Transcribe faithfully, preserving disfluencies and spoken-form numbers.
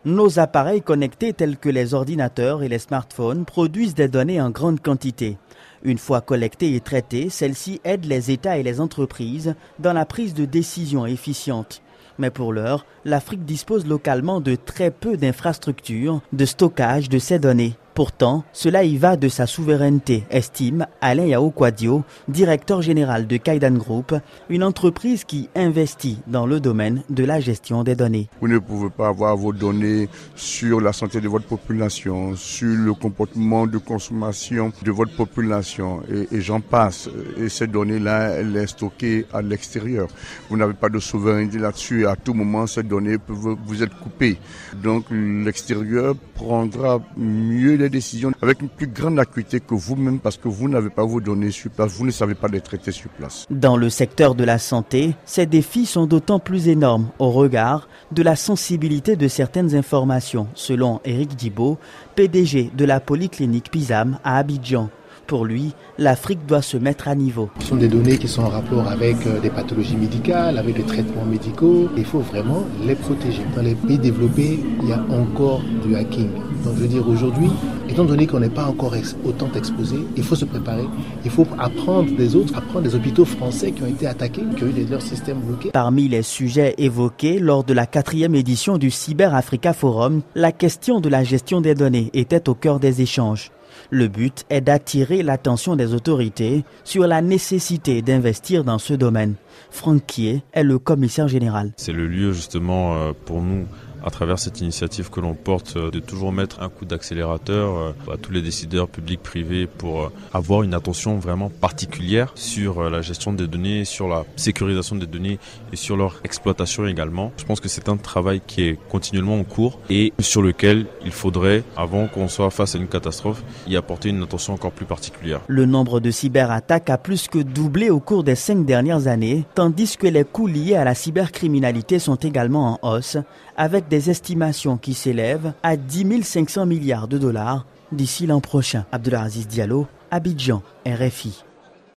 Nos appareils connectés tels que les ordinateurs et les smartphones produisent des données en grande quantité. Une fois collectées et traitées, celles-ci aident les États et les entreprises dans la prise de décisions efficientes. Mais pour l'heure, l'Afrique dispose localement de très peu d'infrastructures de stockage de ces données. Pourtant, cela y va de sa souveraineté, estime Alain Yao-Kwadio, directeur général de Kaidan Group, une entreprise qui investit dans le domaine de la gestion des données. Vous ne pouvez pas avoir vos données sur la santé de votre population, sur le comportement de consommation de votre population, et, et j'en passe. Et ces données-là, elles sont stockées à l'extérieur. Vous n'avez pas de souveraineté là-dessus. À tout moment, ces données peuvent vous être coupées. Donc, l'extérieur prendra mieux les décisions avec une plus grande acuité que vous-même parce que vous n'avez pas vos données sur place, vous ne savez pas les traiter sur place. Dans le secteur de la santé, ces défis sont d'autant plus énormes au regard de la sensibilité de certaines informations, selon Éric Dibo, P D G de la polyclinique Pisam à Abidjan. Pour lui, l'Afrique doit se mettre à niveau. Ce sont des données qui sont en rapport avec des pathologies médicales, avec des traitements médicaux. Il faut vraiment les protéger. Dans les pays développés, il y a encore du hacking. Donc je veux dire aujourd'hui, étant donné qu'on n'est pas encore ex- autant exposé, il faut se préparer. Il faut apprendre des autres, apprendre des hôpitaux français qui ont été attaqués, qui ont eu leurs systèmes bloqués. Parmi les sujets évoqués lors de la quatrième édition du Cyber Africa Forum, la question de la gestion des données était au cœur des échanges. Le but est d'attirer l'attention des autorités sur la nécessité d'investir dans ce domaine. Franck Kié est le commissaire général. C'est le lieu justement pour nous, à travers cette initiative que l'on porte, de toujours mettre un coup d'accélérateur à tous les décideurs publics, privés, pour avoir une attention vraiment particulière sur la gestion des données, sur la sécurisation des données et sur leur exploitation également. Je pense que c'est un travail qui est continuellement en cours et sur lequel il faudrait, avant qu'on soit face à une catastrophe, y apporter une attention encore plus particulière. Le nombre de cyberattaques a plus que doublé au cours des cinq dernières années, tandis que les coûts liés à la cybercriminalité sont également en hausse, avec des estimations qui s'élèvent à dix mille cinq cents milliards de dollars d'ici l'an prochain. Abdelaziz Diallo, Abidjan, R F I.